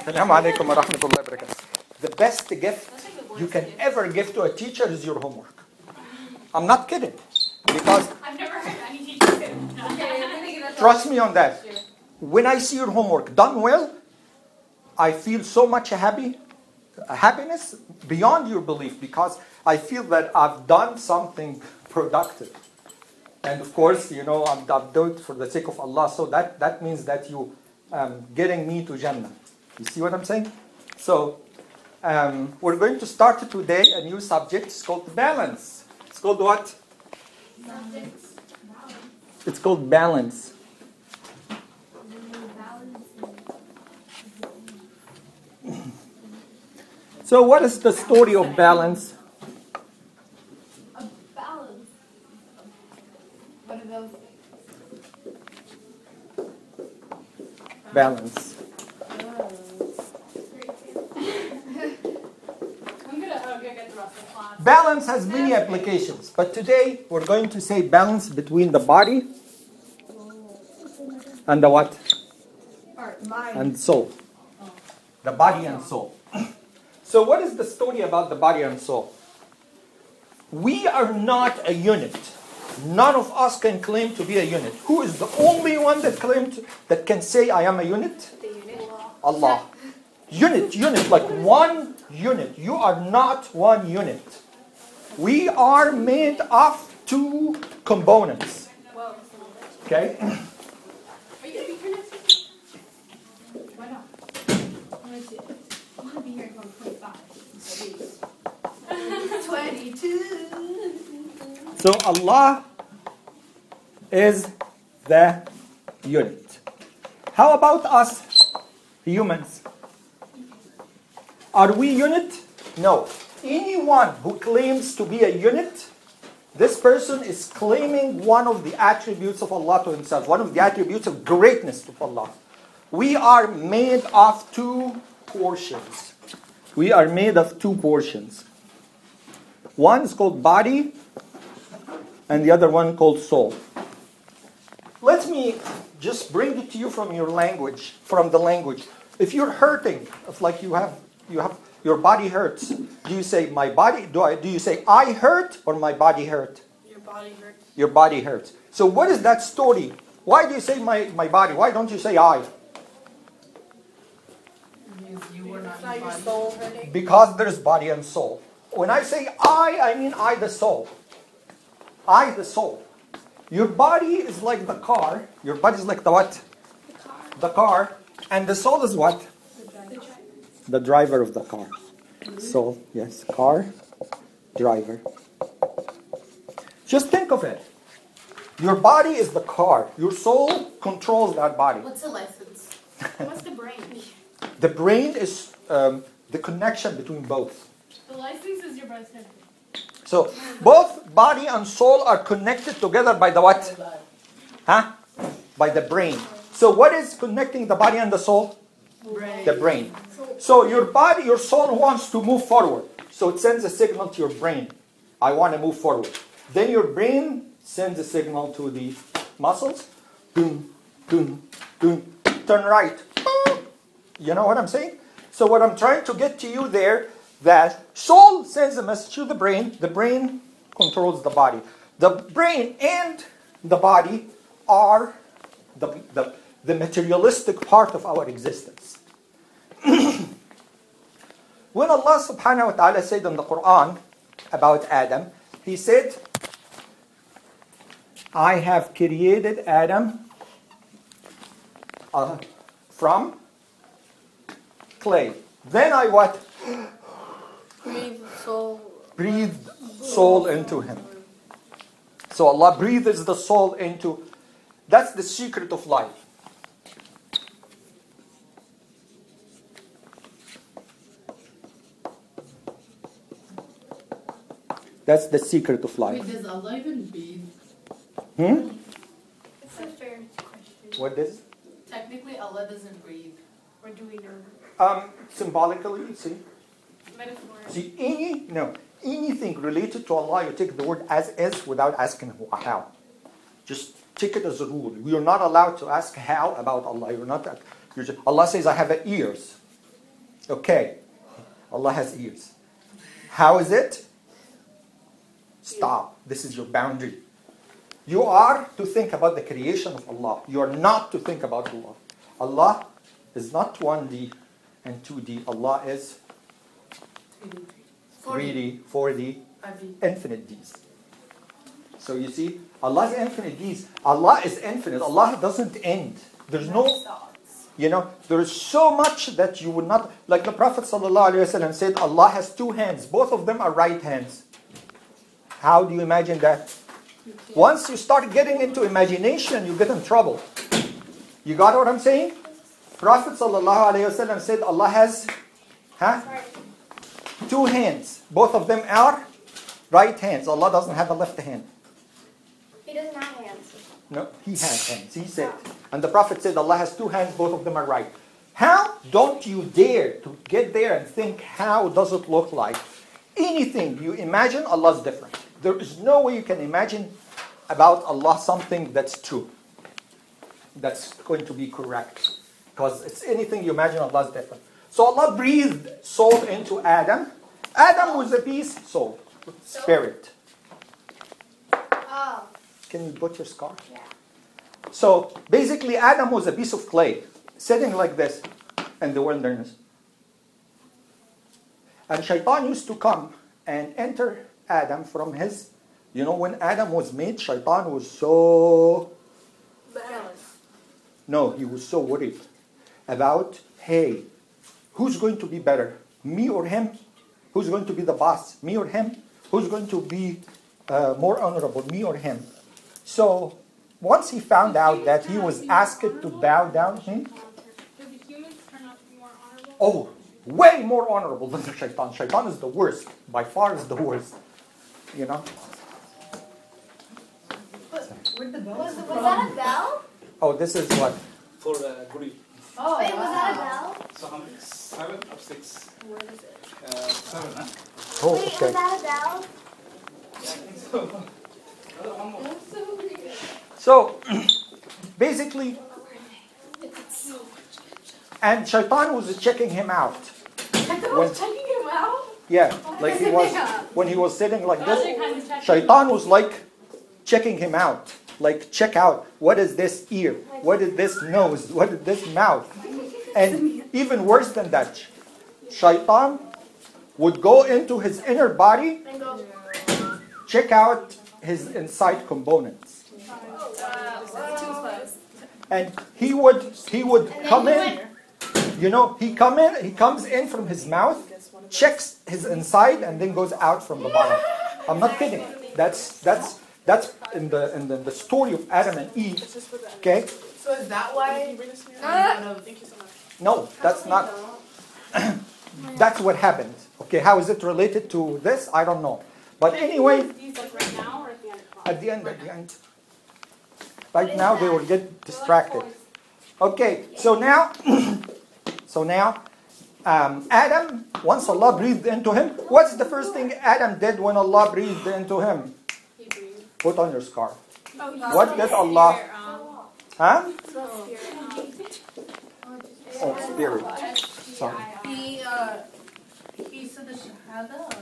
Assalamu alaikum wa rahmatullahi wa barakatuh. The best gift you can ever give to a teacher is your homework. I'm not kidding. Because I've never heard any teacher say that. trust me on that. When I see your homework done well, I feel so much happiness beyond your belief, because I feel that I've done something productive. And of course, I've done it for the sake of Allah. So that means that you getting me to Jannah. You see what I'm saying? So we're going to start today a new subject. It's called balance. It's called what? It's called balance. So what is the story of balance? A balance. What are those things? Balance. I'm gonna get the rest of the class. Balance has many applications, but today we're going to say balance between the body and the what? Mind. And soul. The body and soul. So what is the story about the body and soul? We are not a unit. None of us can claim to be a unit. Who is the only one that can say I am a unit? The unit. Allah. Unit, like one unit. You are not one unit. We are made of two components. Okay? Are you gonna be here next week? Why not? I want to be here until I'm 25. 22. So Allah is the unit. How about us humans? Are we unit? No. Anyone who claims to be a unit, this person is claiming one of the attributes of Allah to himself, one of the attributes of greatness of Allah. We are made of two portions. We are made of two portions. One is called body, and the other one called soul. Let me just bring it to you from your language, from the language. If you're hurting, if like you have your body hurts, do you say my body? Do you say I hurt or my body hurt? Your body hurts. Your body hurts. So what is that story? Why do you say my body? Why don't you say I? You were not It's not your your body. soul hurting. Because there's body and soul. When I say I mean I the soul. I the soul. Your body is like the car. Your body is like the what? The car. And the soul is what? The driver of the car. Soul, yes. Car, driver. Just think of it. Your body is the car. Your soul controls that body. What's the license? What's the brain? The brain is the connection between both. The license is your breast head. So both body and soul are connected together by the what? Huh? By the brain. So what is connecting the body and the soul? Brain. The brain. So your body, your soul wants to move forward. So it sends a signal to your brain. I want to move forward. Then your brain sends a signal to the muscles. Dun, dun, dun. Turn right. You know what I'm saying? So what I'm trying to get to you there, that soul sends a message to the brain controls the body. The brain and the body are the materialistic part of our existence. When Allah subhanahu wa ta'ala said in the Quran about Adam, He said, I have created Adam from clay. Then I what? Breathed soul into him. So Allah breathes the soul into. That's the secret of life. That's the secret of life. Wait, does Allah even breathe? It's a fair question. What is? Technically, Allah doesn't breathe. Or do we know? Symbolically, see? Metaphor. See, anything related to Allah, you take the word as is without asking how. Just take it as a rule. We are not allowed to ask how about Allah. Allah says, I have ears. Okay, Allah has ears. How is it? Stop. This is your boundary. You are to think about the creation of Allah. You are not to think about Allah. Allah is not 1D and 2D. Allah is 3D, 4D, infinite Ds. So you see, Allah's infinite Ds. Allah is infinite. Allah doesn't end. There's no, there is so much that you would not, like the Prophet ﷺ said, Allah has two hands. Both of them are right hands. How do you imagine that? Once you start getting into imagination, you get in trouble. You got what I'm saying? Prophet ﷺ said Allah has two hands. Both of them are right hands. Allah doesn't have a left hand. He doesn't have hands. No, He has hands. He said. And the Prophet said Allah has two hands. Both of them are right. How don't you dare to get there and think, how does it look like? Anything you imagine, Allah's different. There is no way you can imagine about Allah something that's true. That's going to be correct. Because it's anything you imagine, Allah's different. So Allah breathed soul into Adam. Adam was a piece, soul, spirit. Oh. Can you put your scarf? Yeah. So basically Adam was a piece of clay, sitting like this in the wilderness. And Shaitan used to come and enter Adam from his, when Adam was made, Shaitan was so, he was so worried about, hey, who's going to be better, me or him? Who's going to be the boss, me or him? Who's going to be more honorable, me or him? So once he found out that he was asked to bow down, Did the humans turn out to be more honorable? oh, way more honorable than the Shaitan. Shaitan is the worst, by far is the worst. Where'd the bell Was that a bell? Oh, this is what? For Greek. Oh, Wait, was that a bell? So how many? 7 or 6? Where is it? 7, huh? Oh, Wait, okay. was that a bell? Yeah, I think so. One more. That's so weird. So, basically, and Shaitan was checking him out. When, Checking him out? yeah, like he was, when he was sitting like How's this, it kind of checking? Shaitan was like checking him out. Like, check out, what is this ear? What is this nose? What is this mouth? And even worse than that, Shaitan would go into his inner body, And go. check out his inside components. too close. And he would And come then he in, he comes in from his mouth, checks his inside, and then goes out from the bottom. I'm not kidding. That's in the story of Adam and Eve. Okay? So is that why? No, that's not. That's what happened. Okay, how is it related to this? I don't know. But anyway, These like right now or at the end of class? at the end. Right now they will get distracted. Okay, so now, Adam, once Allah breathed into him, what's the first thing Adam did when Allah breathed into him? He breathed. Put on your scarf. Oh, What did Allah? Huh? Spirit. Oh, spirit. Sorry. He said the shahada or?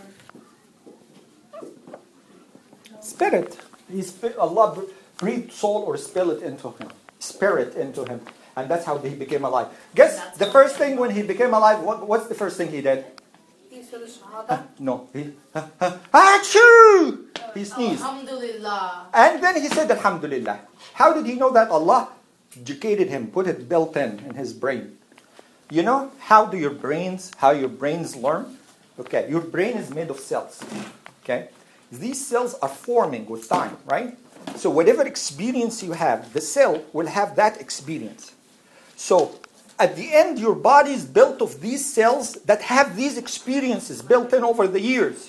Spirit. Allah breathed soul or spirit into him. Spirit into him. And that's how he became alive. Guess the first thing when he became alive, what's the first thing he did? He said the shahada. No. Achoo! He sneezed. Alhamdulillah. And then he said, Alhamdulillah. How did he know that? Allah educated him, put it built in his brain. You know how your brains learn? Okay, your brain is made of cells. Okay? These cells are forming with time, right? So whatever experience you have, the cell will have that experience. So at the end, your body is built of these cells that have these experiences built in over the years.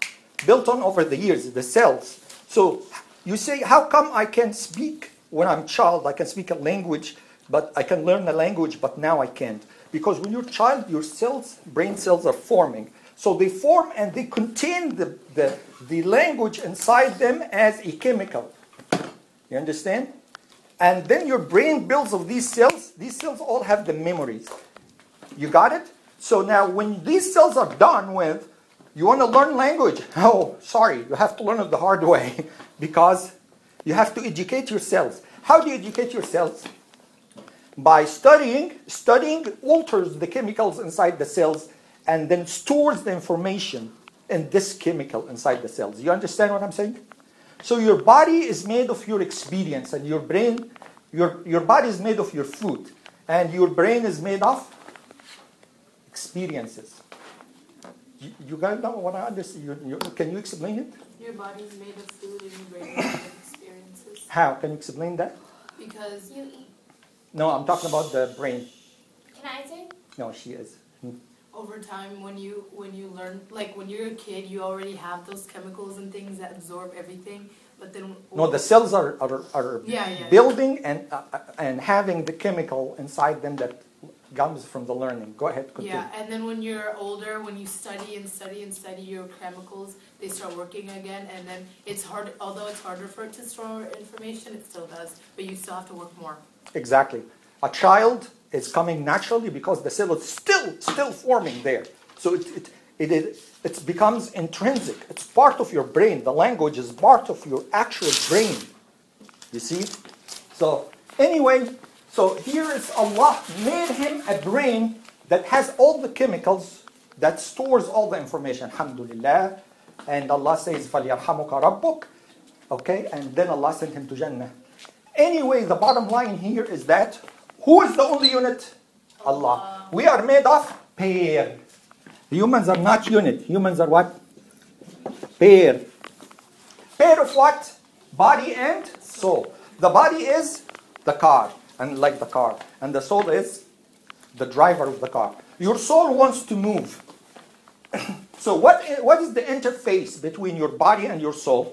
The cells. So you say, how come I can speak when I'm a child? I can speak a language, but I can learn a language, but now I can't. Because when you're a child, your cells, brain cells are forming. So they form and they contain the language inside them as a chemical. You understand? And then your brain builds of these cells. These cells all have the memories. You got it? So now when these cells are done with, you want to learn language. Oh, sorry, you have to learn it the hard way because you have to educate your cells. How do you educate your cells? By studying. Studying alters the chemicals inside the cells and then stores the information in this chemical inside the cells. You understand what I'm saying? So your body is made of your experience, and your brain, your body is made of your food, and your brain is made of experiences. You guys know what I understand? Can you explain it? Your body's made of food and your brain is made of experiences. How? Can you explain that? Because You eat. No, I'm talking about the brain. Can I say? No, she is. over time, when you learn, like when you're a kid, you already have those chemicals and things that absorb everything. But then No, the cells are Yeah. building and having the chemical inside them that comes from the learning. Go ahead, continue. Yeah, and then when you're older, when you study and study and study your chemicals, they start working again, and then it's hard. Although it's harder for it to store information, it still does. But you still have to work more. Exactly. A child is coming naturally because the cell is still forming there. So it becomes intrinsic. It's part of your brain. The language is part of your actual brain. You see? So anyway, so here is Allah made him a brain that has all the chemicals that stores all the information. Alhamdulillah. And Allah says, فَلْيَرْحَمُكَ رَبُّكَ. Okay, and then Allah sent him to Jannah. Anyway, the bottom line here is that who is the only unit? Allah. We are made of pair. Humans are not unit. Humans are what? Pair. Pair of what? Body and soul. The body is the car, and like the car. And the soul is the driver of the car. Your soul wants to move. So what is the interface between your body and your soul?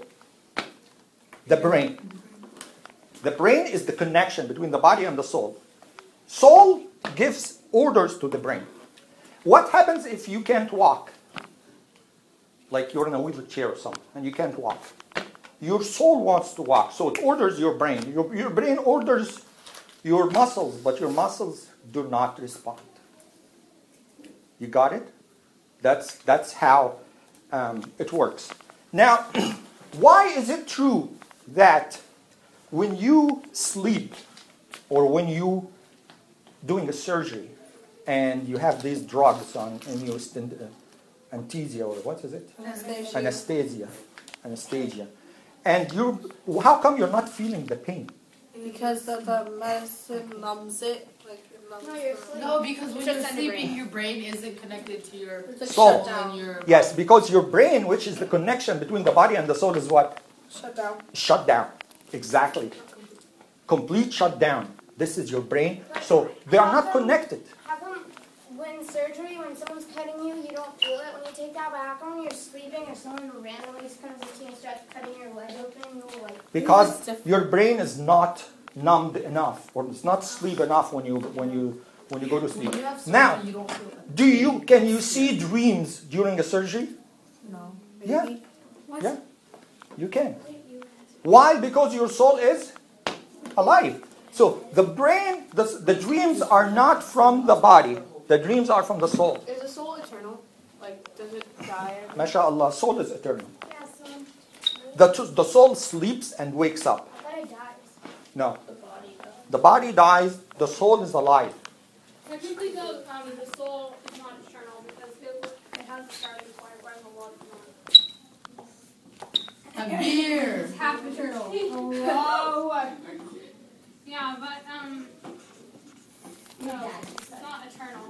The brain. The brain is the connection between the body and the soul. Soul gives orders to the brain. What happens if you can't walk? Like you're in a wheelchair or something, and you can't walk. Your soul wants to walk, so it orders your brain. Your brain orders your muscles, but your muscles do not respond. You got it? That's how it works. Now, why is it true that when you sleep or when you doing a surgery and you have these drugs on and you anesthesia or what is it? Anesthesia. And how come you're not feeling the pain? Because the medicine numbs it. Like it numbs No, you're the- sleeping. No, because when It's you're just in the sleeping, brain. your brain isn't connected to your It's Soul. shut down. Yes, because your brain, which is the connection between the body and the soul, is what? Shut down. Shut down. Exactly. Complete shutdown. This is your brain. So they are not connected. How come when surgery, when someone's cutting you, you don't feel it when you take that? But how come when you're sleeping or someone randomly comes into you and starts cutting your leg open, you'll like... Because your brain is not numbed enough, or it's not sleep enough when you go to sleep. When you have surgery, Now, you don't feel that. can you see dreams during a surgery? No. Yeah. Maybe. Yeah. You can. Why? Because your soul is alive. So the brain, the dreams are not from the body. The dreams are from the soul. Is the soul eternal? Like, does it die? MashaAllah, soul is eternal. Yeah, so... The soul sleeps and wakes up. I thought it dies. No. The body does. The body dies, the soul is alive. Technically, though, the soul is not eternal because it has a starting point, whereas the world is not. A beer. It's half eternal. Whoa. Yeah, but no, it's not eternal.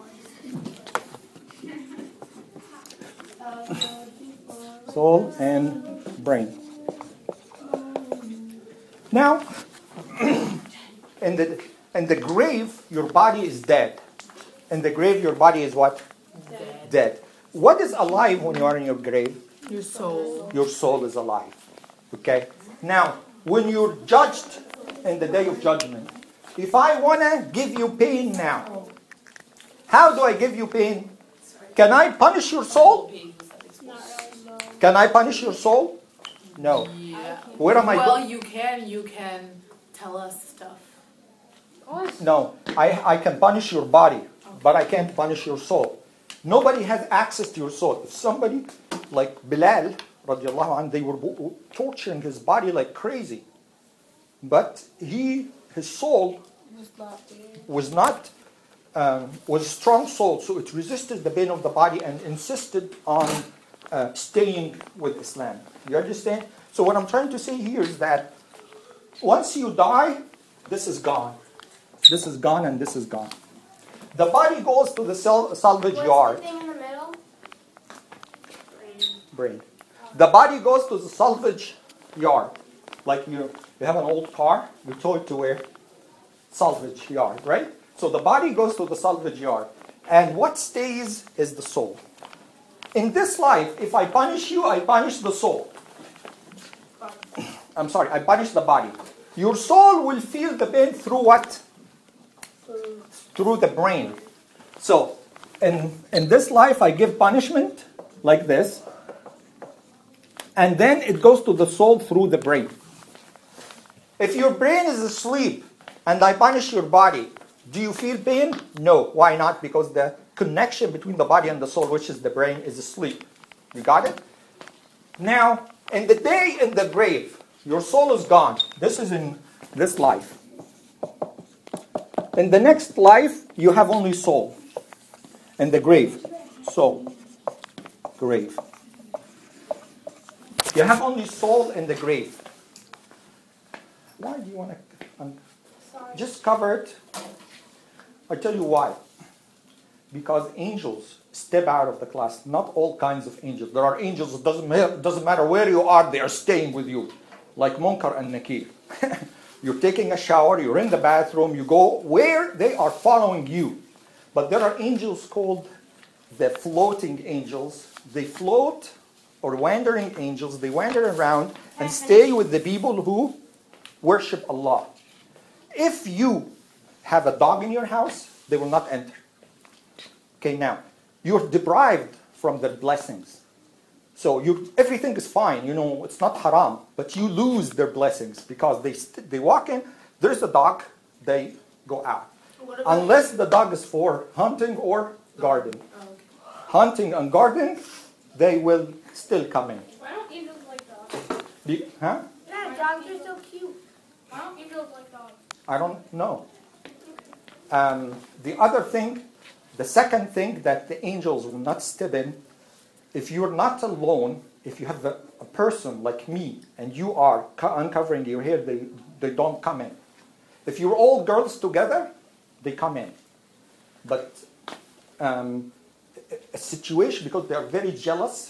Soul and brain. Now, in the grave, your body is dead. In the grave, your body is what? Dead. What is alive when you are in your grave? Your soul. Your soul is alive. Okay? Now, when you're judged in the day of judgment, if I want to give you pain now, how do I give you pain? Can I punish your soul? Can I punish your soul? No. Yeah. Where am I Well, going? you can tell us stuff. No. I can punish your body, but I can't punish your soul. Nobody has access to your soul. If somebody like Bilal, radiallahu anhu, they were torturing his body like crazy. But his soul was not, was a strong soul, so it resisted the pain of the body and insisted on staying with Islam. You understand? So what I'm trying to say here is that once you die, this is gone. This is gone and this is gone. The body goes to the salvage yard. What's the thing in the middle? Brain. The body goes to the salvage yard. Like you have an old car, you tow it to where? Salvage yard, right? So the body goes to the salvage yard. And what stays is the soul. In this life, if I punish you, I punish the soul. I'm sorry, I punish the body. Your soul will feel the pain through what? Through the brain. So, in this life, I give punishment like this. And then it goes to the soul through the brain. If your brain is asleep and I punish your body, do you feel pain? No. Why not? Because the connection between the body and the soul, which is the brain, is asleep. You got it? Now, in the day in the grave, your soul is gone. This is in this life. In the next life, you have only soul. In the grave. Soul. Grave. You have only soul in the grave. Why do you want to... just cover it. I'll tell you why. Because angels step out of the class. Not all kinds of angels. There are angels, it doesn't matter where you are, they are staying with you. Like Munkar and Nakir. You're taking a shower, you're in the bathroom, you go where they are following you. But there are angels called the floating angels. They float, or wandering angels. They wander around and stay with the people who worship Allah. If you have a dog in your house, they will not enter. Okay, now, you're deprived from their blessings. So everything is fine, it's not haram, but you lose their blessings because they walk in, there's a dog, they go out. Unless the dog is for hunting or gardening. Oh, okay. Hunting and gardening, they will still come in. Why don't angels like dogs? Huh? Yeah, dogs are so cute. Why don't angels like dogs? I don't know. The other thing, the second thing that the angels will not step in, if you're not alone, if you have a person like me and you are uncovering your hair, they don't come in. If you're all girls together, they come in. But a situation, because they are very jealous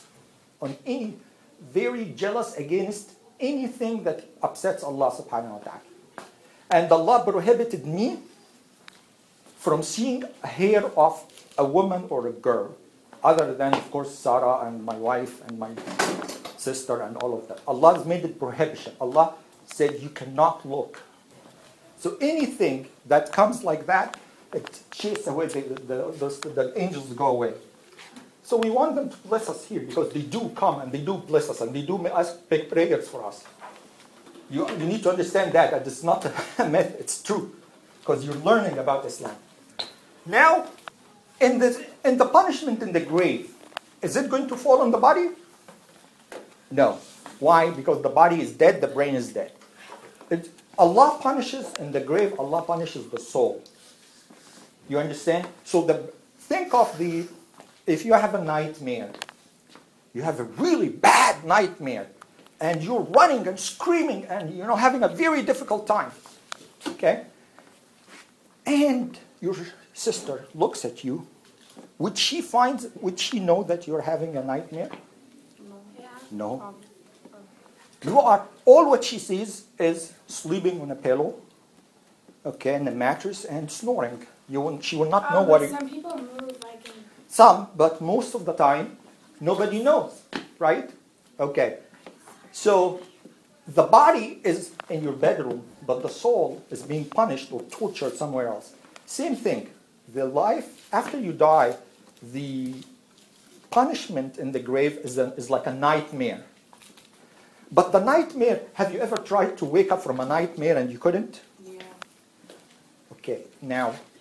very jealous against anything that upsets Allah subhanahu wa ta'ala. And Allah prohibited me from seeing a hair of a woman or a girl, other than, of course, Sarah and my wife and my sister and all of that. Allah has made it prohibition. Allah said you cannot look. So anything that comes like that, it chases away, the angels go away. So we want them to bless us here because they do come and they do bless us and they do make prayers for us. You need to understand that it's not a myth, it's true. Because you're learning about Islam. Now, in the punishment in the grave, is it going to fall on the body? No. Why? Because the body is dead, the brain is dead. Allah punishes in the grave, Allah punishes the soul. You understand? So think of if you have a nightmare, you have a really bad nightmare, and you're running and screaming and having a very difficult time. Okay? And your sister looks at you. Would she know that you're having a nightmare? No. You are, all what she sees is sleeping on a pillow, okay, in a mattress and snoring. She will not know what it is. Some people move like Some, but most of the time, nobody knows, right? Okay. So, the body is in your bedroom, but the soul is being punished or tortured somewhere else. Same thing. The life, after you die, the punishment in the grave is like a nightmare. But the nightmare, have you ever tried to wake up from a nightmare and you couldn't? Yeah. Okay, now,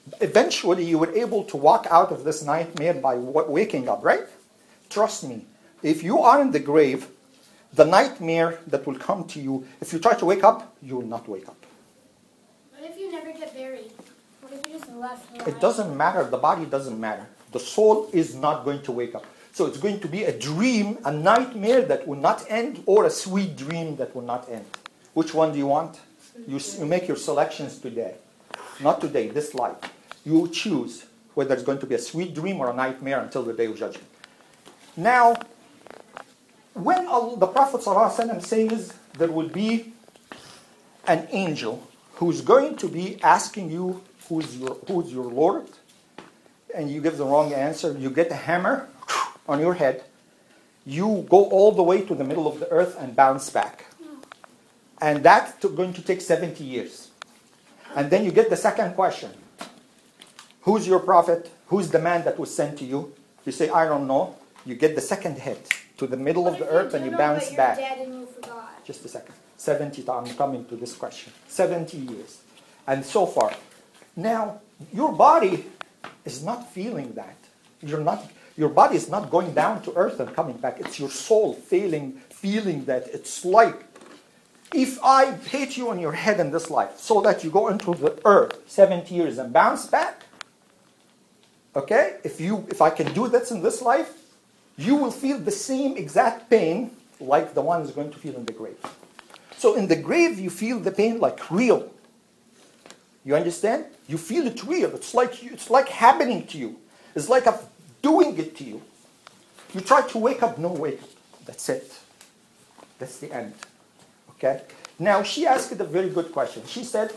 Eventually, you were able to walk out of this nightmare by waking up, right? Trust me. If you are in the grave, the nightmare that will come to you, if you try to wake up, you will not wake up. What if you never get buried? What if you just left alive? It doesn't matter. The body doesn't matter. The soul is not going to wake up. So it's going to be a dream, a nightmare that will not end, or a sweet dream that will not end. Which one do you want? You make your selections today. Not today, this life. You choose whether it's going to be a sweet dream or a nightmare until the day of judgment. Now, when the Prophet ﷺ says there will be an angel who's going to be asking you who's your Lord, and you give the wrong answer, you get a hammer on your head, you go all the way to the middle of the earth and bounce back. And that's going to take 70 years. And then you get the second question. Who's your prophet? Who's the man that was sent to you? You say, I don't know. You get the second hit to the middle of the earth and you bounce back. Dead and you forgot? Just a second. 70 times. I'm coming to this question. 70 years. And so far. Now, your body is not feeling that. Your body is not going down to earth and coming back. It's your soul feeling that it's like, if I hit you on your head in this life so that you go into the earth 70 years and bounce back, okay? If I can do this in this life, you will feel the same exact pain like the one is going to feel in the grave. So in the grave, you feel the pain like real. You understand? You feel it real. It's like happening to you. It's like I'm doing it to you. You try to wake up, no wake up. That's it. That's the end. Okay? Now, she asked a very good question. She said,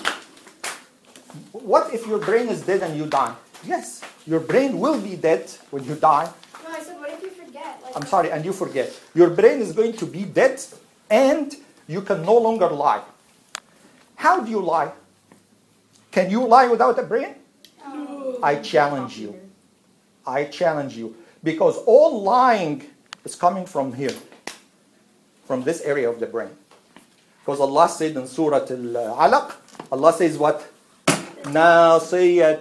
what if your brain is dead and you die? Yes, your brain will be dead when you die. No, I said, what if you forget? I'm sorry, and you forget. Your brain is going to be dead and you can no longer lie. How do you lie? Can you lie without a brain? I challenge you. I challenge you. Because all lying is coming from here. From this area of the brain. Because Allah said in Surah Al-Alaq, Allah says what? نَاصِيَةٌ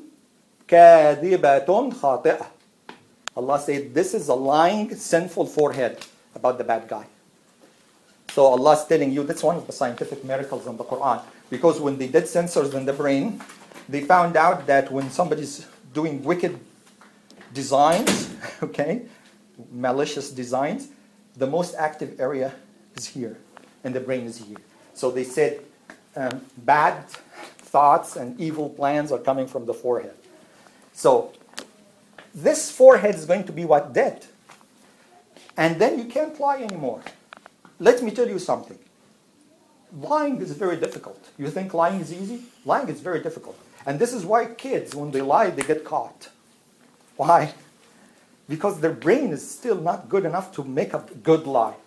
كَاذِبَةٌ خَاطِئَةٌ. Allah said this is a lying, sinful forehead about the bad guy. So Allah is telling you, that's one of the scientific miracles in the Quran. Because when they did sensors in the brain, they found out that when somebody's doing wicked designs, okay, malicious designs, the most active area is here, and the brain is here. So they said bad thoughts and evil plans are coming from the forehead. So this forehead is going to be what? Dead. And then you can't lie anymore. Let me tell you something. Lying is very difficult. You think lying is easy? Lying is very difficult. And this is why kids, when they lie, they get caught. Why? Because their brain is still not good enough to make a good lie.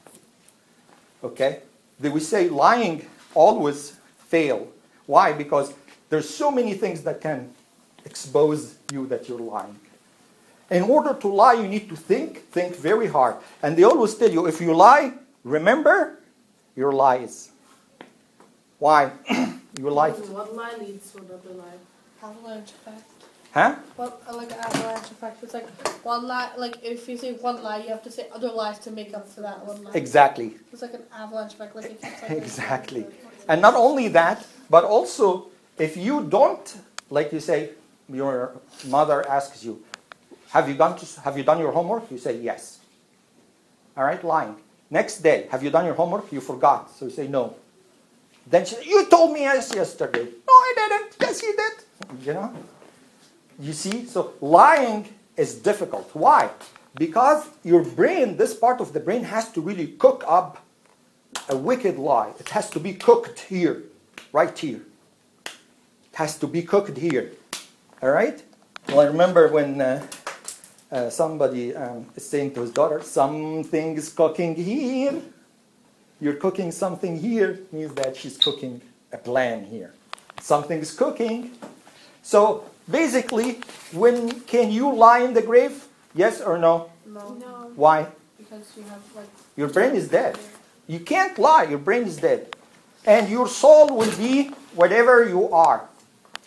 Okay? We say lying always fail. Why? Because there's so many things that can expose you that you're lying. In order to lie, you need to think very hard. And they always tell you, if you lie, remember your lies. Why? You lie. One lie leads to another lie. Avalanche effect. Huh? Well, like an avalanche effect. It's like one lie. Like if you say one lie, you have to say other lies to make up for that one lie. Exactly. It's like an avalanche effect. Like it keeps like Exactly. And not only that, but also if you don't, like you say, your mother asks you, have you done your homework? You say yes. All right, lying. Next day, have you done your homework? You forgot. So you say no. Then she says, you told me yes yesterday. No, I didn't. Yes, you did. You know? You see? So lying is difficult. Why? Because your brain, this part of the brain, has to really cook up a wicked lie. It has to be cooked here, right here. It has to be cooked here. All right? Well, I remember when somebody is saying to his daughter, something is cooking here. You're cooking something here means that she's cooking a plan here. Something is cooking. So basically, can you lie in the grave? Yes or no? No. Why? Because you have like. Your brain is dead. You can't lie. Your brain is dead. And your soul will be whatever you are.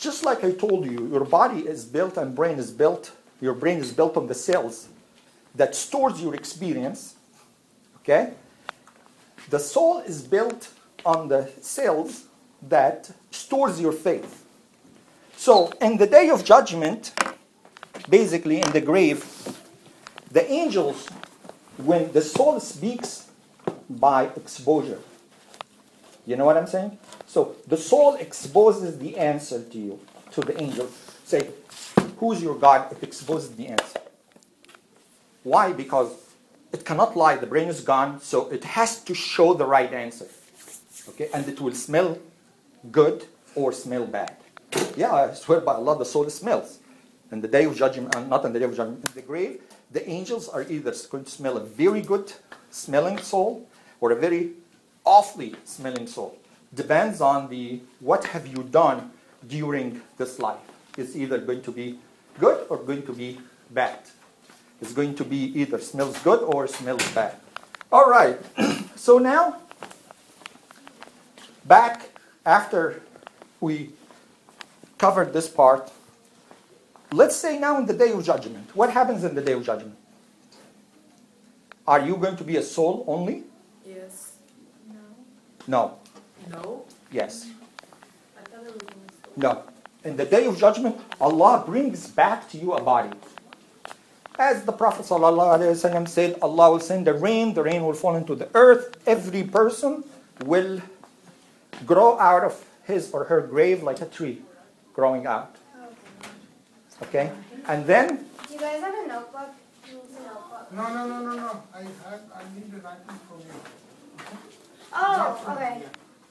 just like I told you, your body is built and brain is built, your brain is built on the cells that stores your experience, okay? The soul is built on the cells that stores your faith. So in the day of judgment, basically in the grave, the angels, when the soul speaks by exposure, you know what I'm saying? So the soul exposes the answer to you, to the angel. Say, who's your God? It exposes the answer. Why? Because it cannot lie. The brain is gone, so it has to show the right answer. Okay, and it will smell good or smell bad. Yeah, I swear by Allah, the soul smells. In the day of judgment, not in the day of judgment, in the grave, the angels are either going to smell a very good smelling soul or a very awfully smelling soul. Depends on what have you done during this life. It's either going to be good or going to be bad. It's going to be either smells good or smells bad. All right. So now, back after we covered this part, let's say now in the day of judgment. What happens in the day of judgment? Are you going to be a soul only? Yes. No. No? Yes. I thought it was in the soul. No. In the day of judgment, Allah brings back to you a body. As the Prophet ﷺ said, Allah will send the rain will fall into the earth, every person will grow out of his or her grave like a tree growing out. Okay? And then, Do you guys have a notebook? Use a notebook. No. I need a writing from you. Oh, okay.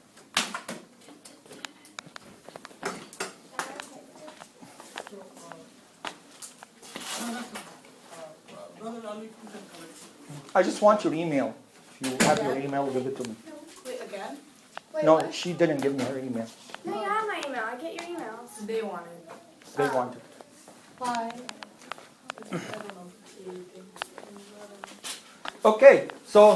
Brother Ali, you can collect. I just want your email. If you have your email, give it to me. Wait, again? Wait, No, what? she didn't give me her email. No, you have my email. I get your emails. They wanted. They wanted. Bye. I don't know. Okay, so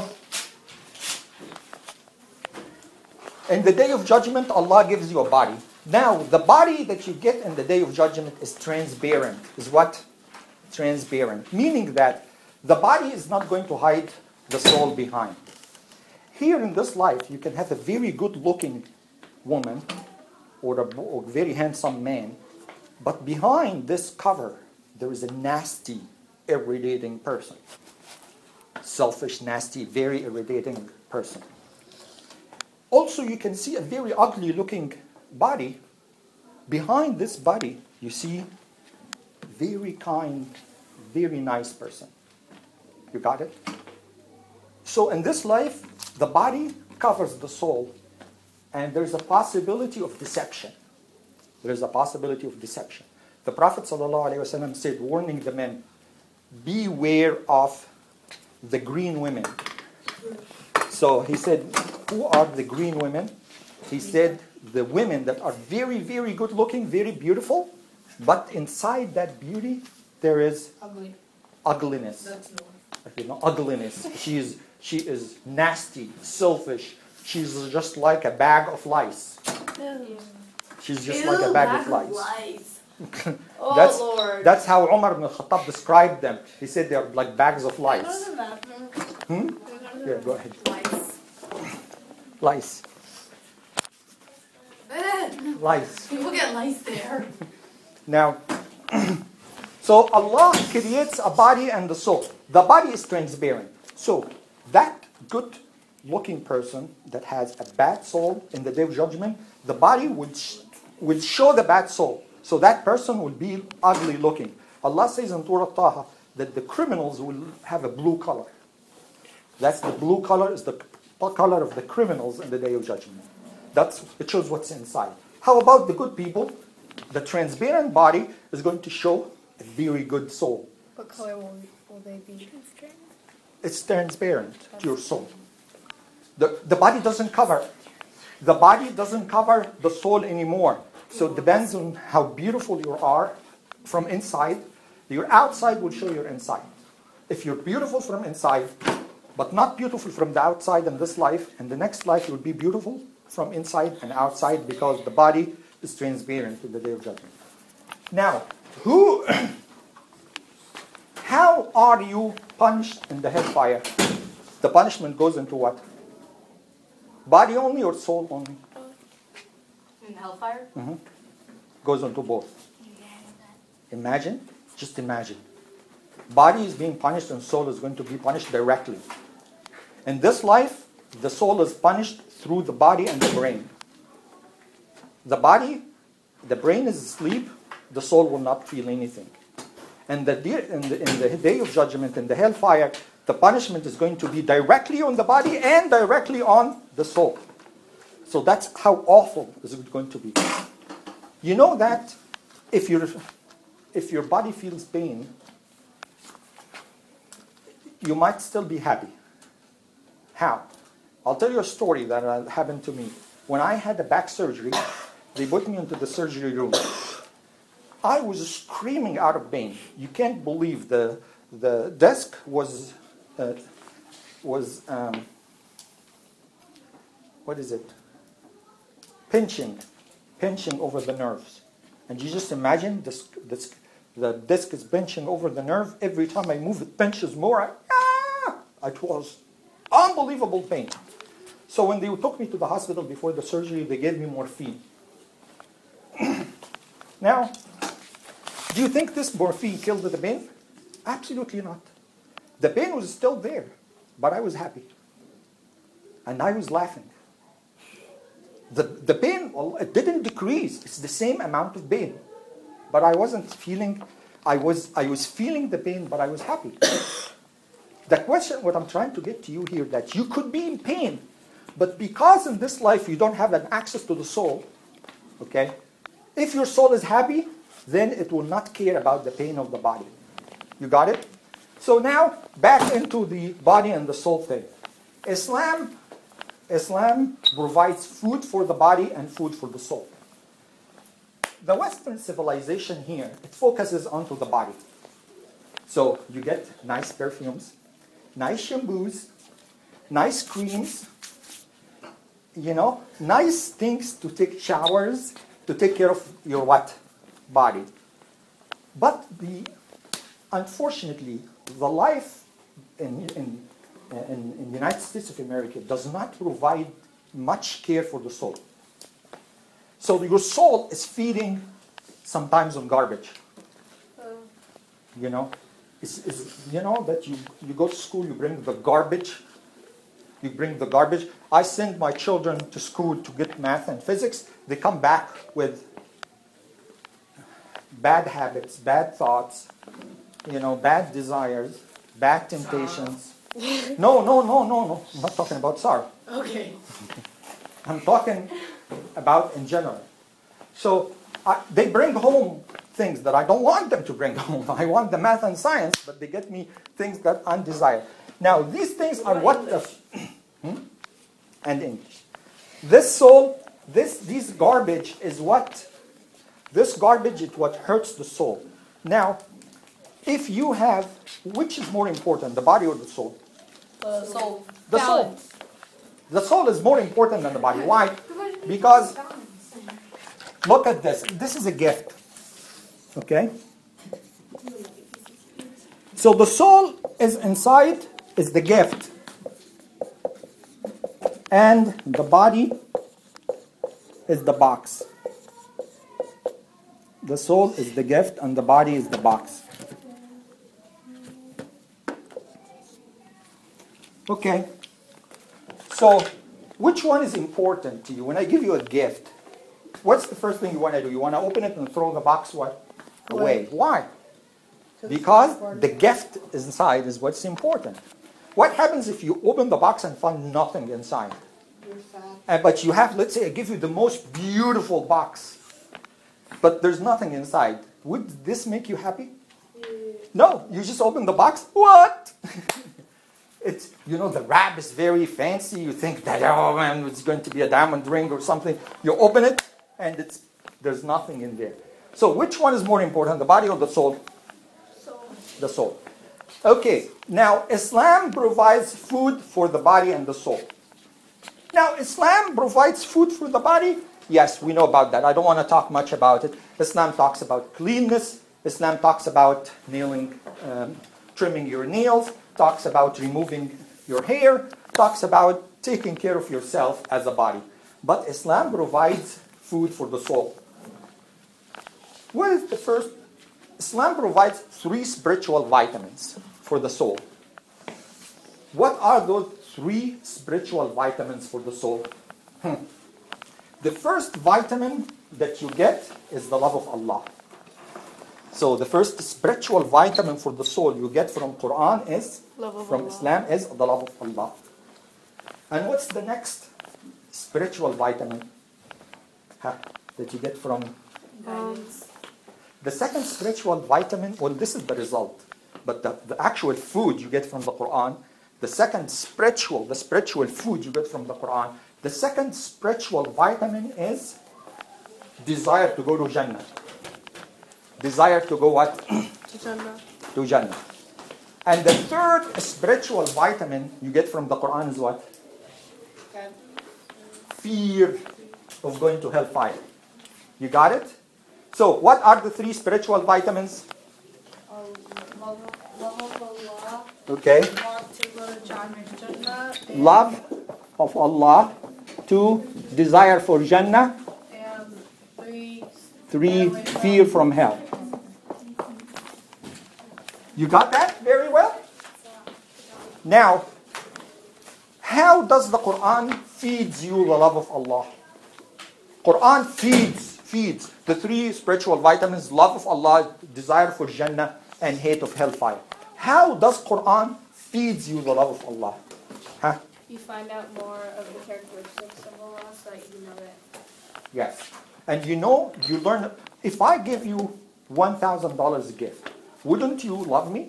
in the day of judgment, Allah gives you a body. Now, the body that you get in the day of judgment is transparent. Is what? Transparent. Meaning that the body is not going to hide the soul behind. Here in this life, you can have a very good-looking woman or a very handsome man, but behind this cover, there is a nasty, irritating person. Selfish, nasty, very irritating person. Also, you can see a very ugly-looking body. Behind this body, you see very kind, very nice person. You got it? So in this life, the body covers the soul, and there's a possibility of deception. There's a possibility of deception. The Prophet ﷺ said, warning the men, beware of the green women. So he said, who are the green women? He said, the women that are very, very good looking, very beautiful, but inside that beauty, there is Ugly. ugliness. That's no. Ugliness. She is nasty, selfish. She's just like a bag of lice. She's just like a bag of lice. Oh, That's- Lord. That's how Umar ibn al-Khattab described them. He said they're like bags of lice. Yeah, go ahead. Lice. Lice. Lice. People get lice there. Now, so Allah creates a body and the soul. The body is transparent. So that good-looking person that has a bad soul in the day of judgment, the body would show the bad soul. So that person will be ugly looking. Allah says in Surah Taha that the criminals will have a blue color. That's the blue color is the color of the criminals in the day of judgment. It shows what's inside. How about the good people? The transparent body is going to show a very good soul. What color will they be? It's transparent to your soul. The body doesn't cover. The body doesn't cover the soul anymore. So it depends on how beautiful you are from inside. Your outside will show your inside. If you're beautiful from inside, but not beautiful from the outside in this life, in the next life you'll be beautiful from inside and outside because the body is transparent to the day of judgment. Now, who, how are you punished in the hellfire? The punishment goes into what? Body only or soul only? In hellfire? Goes into both. Imagine, just imagine. Body is being punished and soul is going to be punished directly. In this life, the soul is punished through the body and the brain. The body, the brain is asleep, the soul will not feel anything. And in the day of judgment, in the hellfire, the punishment is going to be directly on the body and directly on the soul. So that's how awful is it going to be. You know that if your body feels pain, you might still be happy. How? I'll tell you a story that happened to me. When I had a back surgery, they put me into the surgery room. I was screaming out of pain. You can't believe the desk was what is it? Pinching over the nerves. And you just imagine the disc is pinching over the nerve. Every time I move, it pinches more. It was unbelievable pain. So when they took me to the hospital before the surgery, they gave me morphine. Now, do you think this morphine killed the pain? Absolutely not. The pain was still there, but I was happy. And I was laughing. The pain, well, it didn't decrease. It's the same amount of pain. But I wasn't feeling, I was feeling the pain, but I was happy. The question, what I'm trying to get to you here, that you could be in pain, but because in this life you don't have an access to the soul, okay? If your soul is happy, then it will not care about the pain of the body. You got it? So now, back into the body and the soul thing. Islam provides food for the body and food for the soul. The Western civilization here, it focuses onto the body. So you get nice perfumes, nice shampoos, nice creams, nice things to take showers, to take care of your what? Body. But unfortunately, the life in the United States of America does not provide much care for the soul. So your soul is feeding sometimes on garbage. That you go to school, you bring the garbage. I send my children to school to get math and physics. They come back with bad habits, bad thoughts, bad desires, bad temptations. No. I'm not talking about Sarah. Okay. I'm talking about in general. So they bring home things that I don't want them to bring home. I want the math and science, but they get me things that are undesired. Now, these things are and English. This garbage is what hurts the soul. Now, if you have, which is more important, the body or the soul? The soul. The soul. The soul is more important than the body. Why? Because, look at this. This is a gift. Okay? So the soul is inside, is the gift. And the body is the box. The soul is the gift and the body is the box. Okay. So, which one is important to you? When I give you a gift, what's the first thing you want to do? You want to open it and throw the box what? Away. Why? Because the gift inside is what's important. What happens if you open the box and find nothing inside? You're sad. But you have, let's say, I give you the most beautiful box, but there's nothing inside. Would this make you happy? Yeah. No, you just open the box. What? It's, the wrap is very fancy. You think that, oh man, it's going to be a diamond ring or something. You open it, and there's nothing in there. So which one is more important, the body or the soul? Soul. The soul. Okay, now Islam provides food for the body and the soul. Now Islam provides food for the body Yes, we know about that. I don't want to talk much about it. Islam talks about cleanness. Islam talks about trimming your nails, talks about removing your hair, talks about taking care of yourself as a body. But Islam provides food for the soul. What is the first? Islam provides 3 spiritual vitamins for the soul. What are those 3 spiritual vitamins for the soul? The first vitamin that you get is the love of Allah. So the first spiritual vitamin for the soul you get from Quran is, from Islam, is the love of Allah. And what's the next spiritual vitamin that you get from? Guidance. The second spiritual vitamin, well, this is the result. But the actual food you get from the Quran, the spiritual food you get from the Quran, the second spiritual vitamin is desire to go to Jannah. Desire to go what? To Jannah. To Jannah. And the third spiritual vitamin you get from the Quran is what? Fear of going to hellfire. You got it? So what are the 3 spiritual vitamins? Love of Allah. Okay. Want to go to Jannah. Love of Allah, 2, desire for Jannah, And 3, fear from hell. You got that very well? Now, how does the Quran feeds you the love of Allah? Quran feeds the 3 spiritual vitamins, love of Allah, desire for Jannah, and hate of hellfire. How does Quran feeds you the love of Allah? You find out more of the characteristics of Allah so that you know it. Yes. And you learn, if I give you $1,000 gift, wouldn't you love me?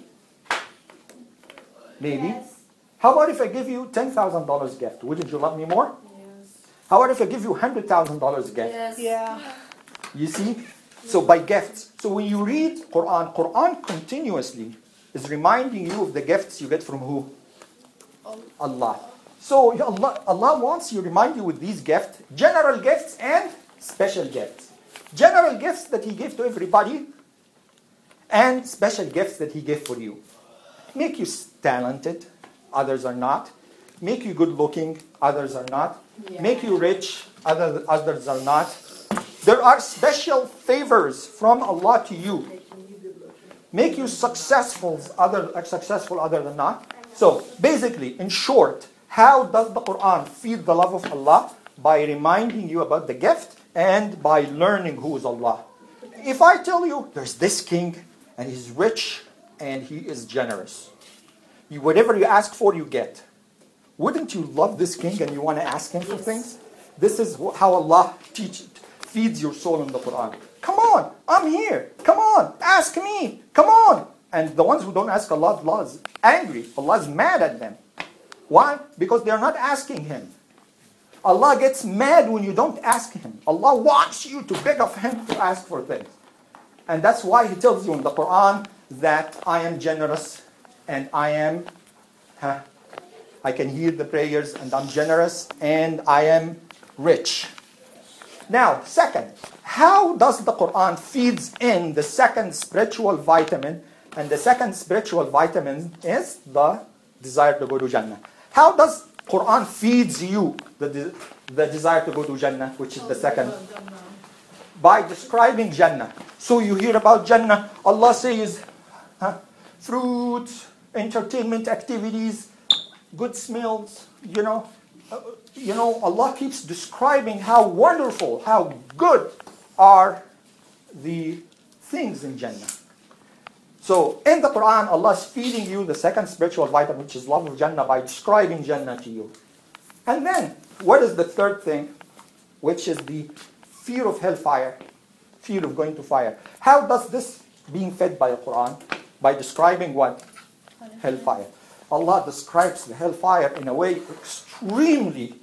Maybe. Yes. How about if I give you $10,000 gift? Wouldn't you love me more? Yes. How about if I give you $100,000 gift? Yes. Yeah. You see? So by gifts. So when you read Quran continuously is reminding you of the gifts you get from who? Allah. So Allah wants you, remind you with these gifts, general gifts and special gifts. General gifts that He gave to everybody and special gifts that He gave for you. Make you talented, others are not. Make you good looking, others are not. Yeah. Make you rich, others are not. There are special favors from Allah to you. Make you successful, other than not. So basically, in short, how does the Quran feed the love of Allah? By reminding you about the gift and by learning who is Allah. If I tell you there's this king and he's rich and he is generous, whatever you ask for, you get. Wouldn't you love this king and you want to ask him for things? This is how Allah feeds your soul in the Quran. Come on, I'm here. Come on, ask me. Come on. And the ones who don't ask Allah, Allah is angry. Allah is mad at them. Why? Because they're not asking Him. Allah gets mad when you don't ask Him. Allah wants you to beg of Him to ask for things. And that's why He tells you in the Quran that I am generous and I can hear the prayers and I'm generous and I am rich. Now, second, how does the Quran feeds in the second spiritual vitamin? And the second spiritual vitamin is the desire to go to Jannah. How does Quran feeds you the desire to go to Jannah, which is the second? By describing Jannah. So you hear about Jannah, Allah says, fruits, entertainment activities, good smells, Allah keeps describing how wonderful, how good are the things in Jannah. So in the Quran, Allah is feeding you the second spiritual vitamin, which is love of Jannah, by describing Jannah to you. And then, what is the third thing? Which is the fear of hellfire, fear of going to fire. How does this being fed by the Quran? By describing what? Hellfire. Allah describes the hellfire in a way extremely,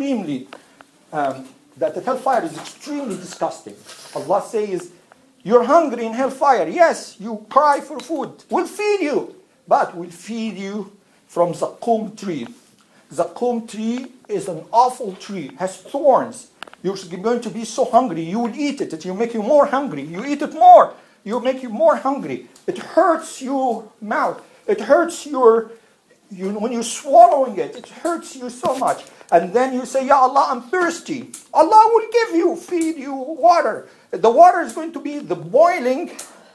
that the hellfire is extremely disgusting. Allah says, you're hungry in hellfire. Yes, you cry for food. We'll feed you. But we'll feed you from Zaqqum tree. Zaqqum tree is an awful tree, has thorns. You're going to be so hungry, you will eat it. It will make you more hungry. You eat it more, you make you more hungry. It hurts your mouth. It hurts when you're swallowing it. It hurts you so much. And then you say, Ya Allah, I'm thirsty. Allah will feed you water. The water is going to be the boiling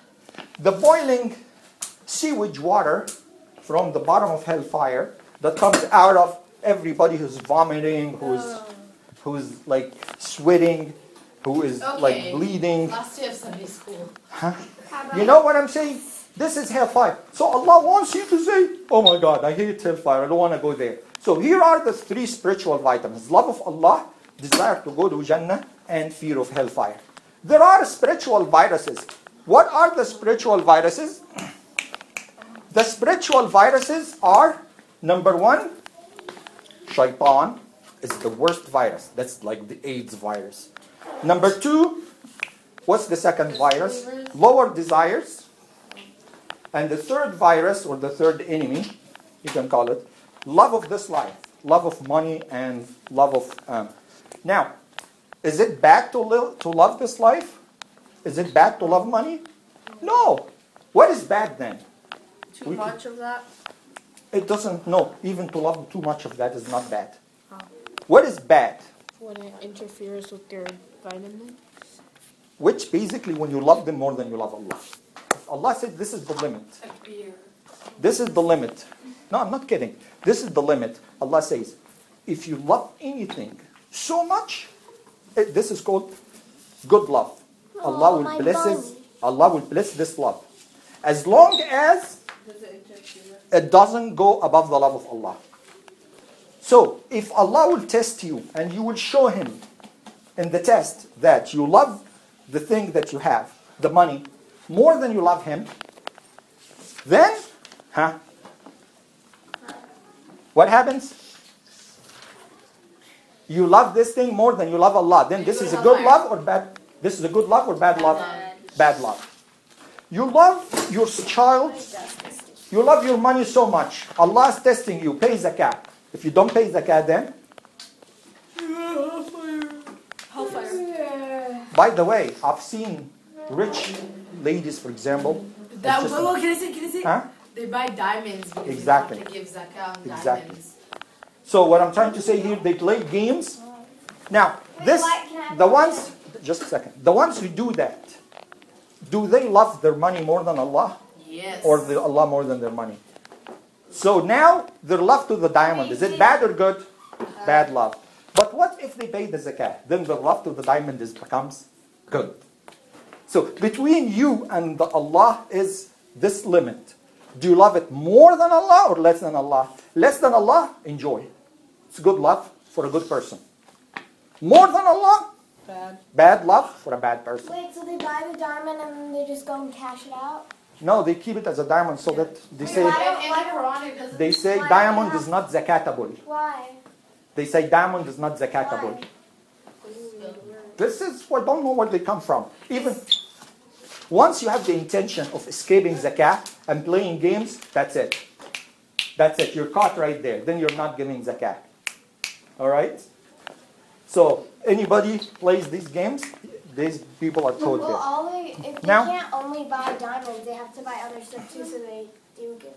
sewage water from the bottom of hellfire that comes out of everybody who's vomiting, who's like sweating, who is like bleeding. Last day of Sunday school. Huh? You know what I'm saying? This is hellfire. So Allah wants you to say, oh my God, I hate hellfire. I don't want to go there. So here are the 3 spiritual vitamins. Love of Allah, desire to go to Jannah, and fear of hellfire. There are spiritual viruses. What are the spiritual viruses? The spiritual viruses are, number 1, Shaitan is the worst virus. That's like the AIDS virus. Number 2, what's the second virus? Lower desires. And the third virus, or the third enemy, you can call it, love of this life. Love of money and love of... Now, is it bad to love this life? Is it bad to love money? No. What is bad then? Too much of that? It doesn't, no. Even to love too much of that is not bad. What is bad? When it interferes with your vitamins. Which basically when you love them more than you love Allah. Allah said this is the limit. This is the limit. No, I'm not kidding. This is the limit. Allah says, if you love anything so much, this is called good love. Allah will bless this love. As long as it doesn't go above the love of Allah. So, if Allah will test you and you will show Him in the test that you love the thing that you have, the money, more than you love Him, then, what happens? You love this thing more than you love Allah. Then this is a good love or bad? This is a good love or bad love? Bad love. You love your child. You love your money so much. Allah is testing you. Pay zakat. If you don't pay zakat, then Hellfire. by the way, I've seen rich ladies, for example. Can I say? Huh? They buy diamonds because Exactly. you have to give zakah on Exactly. diamonds. So what I'm trying to say here, they play games. Now, the ones, just a second, the ones who do that, do they love their money more than Allah? Yes. Or Allah more than their money? So now, their love to the diamond, is it bad or good? Bad love. But what if they pay the zakat? Then the love to the diamond becomes good. So between you and Allah is this limit. Do you love it more than Allah or less than Allah? Less than Allah, enjoy. It's good love for a good person. More than Allah, bad love for a bad person. Wait, so they buy the diamond and then they just go and cash it out? No, they keep it as a diamond so that they say, In the Quran, it doesn't. they say diamond is not zakatable. Why? They say diamond is not zakatable. This is, I don't know where they come from. Even once you have the intention of escaping zakat and playing games, that's it. That's it. You're caught right there. Then you're not giving zakat. All right? So, anybody plays these games, these people are caught there. If they Now- can't only buy diamonds, they have to buy other stuff too, so they do give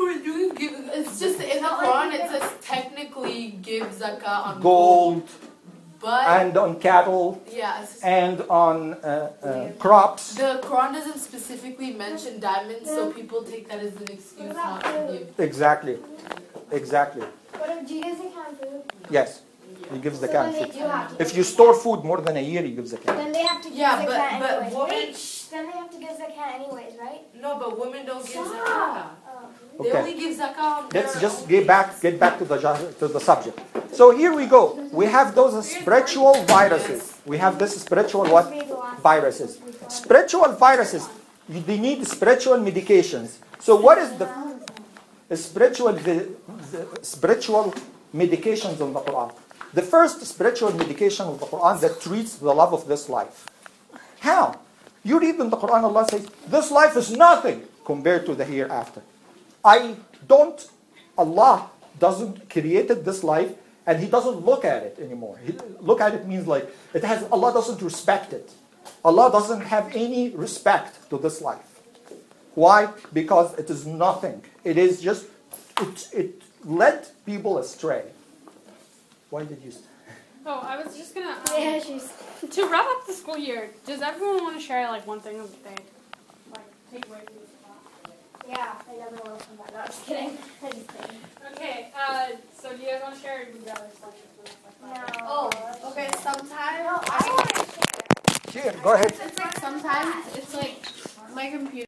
It's just in the Quran it says technically give zakah on Gold but and on cattle yes. and on crops. The Quran doesn't specifically mention diamonds, so people take that as an excuse not to give. Exactly. Exactly. What if you give zakat on food? Yes. He gives So zakat. then they do have to If give you zakat. store food more than a year, he gives zakat. Then they have to give Yeah, zakat but anyways. women- Wait, then they have to give zakat anyways, right? No, but women don't give zakah. They Okay. only give zakah on Let's their just own get back to the subject. So here we go. We have those spiritual viruses. We have this spiritual what? Viruses. Spiritual viruses. They need spiritual medications. So what is the spiritual medications of the Quran? The first spiritual medication of the Quran that treats the love of this life. How? You read in the Quran, Allah says, this life is nothing compared to the hereafter. Allah doesn't created this life And he doesn't look at it anymore. Look at it means like Allah doesn't respect it. Allah doesn't have any respect to this life. Why? Because it is nothing. It is just, it led people astray. Why did you say? Oh, I was just gonna. Yeah, she's. To wrap up the school year, does everyone want to share like one thing that they like take away from this class? Yeah, I never will come back. No, I'm just kidding. I'm just kidding. Okay, so do you guys want to share or would you rather select it for the rest of the class? No. Okay, sometimes I want to share. Here, go ahead. it's like sometimes it's like my computer